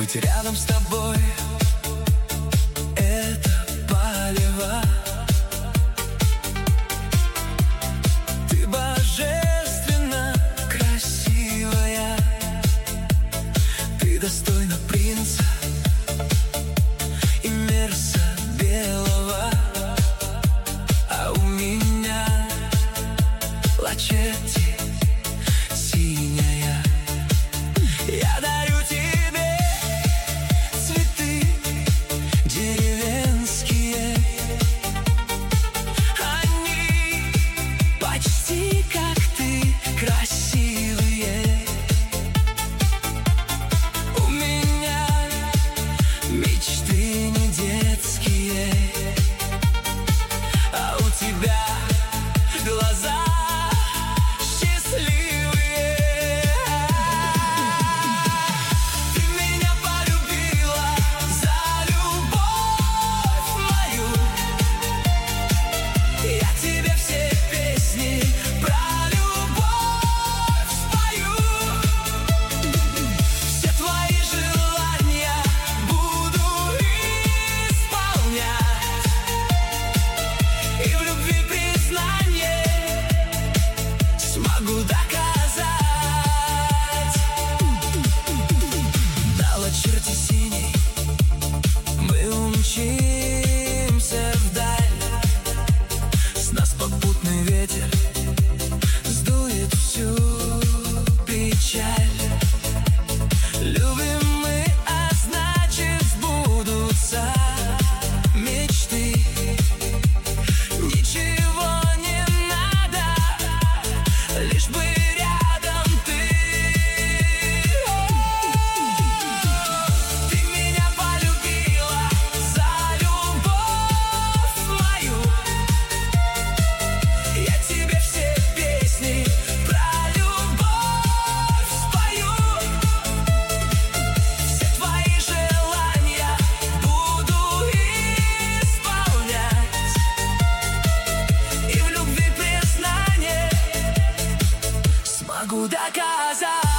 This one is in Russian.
Быть рядом с тобой — это палево. Ты божественно красивая, ты достойна принца и мерса белого, а у меня лачетти синяя. Я дарю тебе цветы деревенские, они почти как ты красивые. У меня мечты не детские, а у тебя глаза счастливые. Ты меня полюбила за любовь мою. Я тебе все песни про любовь спою. Все твои желания буду исполнять, и в любви признание смогу доказать. Дала черти синий, мы умчимся вдаль. С нас попутный ветер сдует всю печаль. Любим мы, а значит сбудутся мечты. Ничего не надо, лишь бы рядом ты. Ты меня полюбила за любовь мою. Я тебе все песни про любовь спою. Все твои желания буду исполнять, и в любви признание смогу доказать.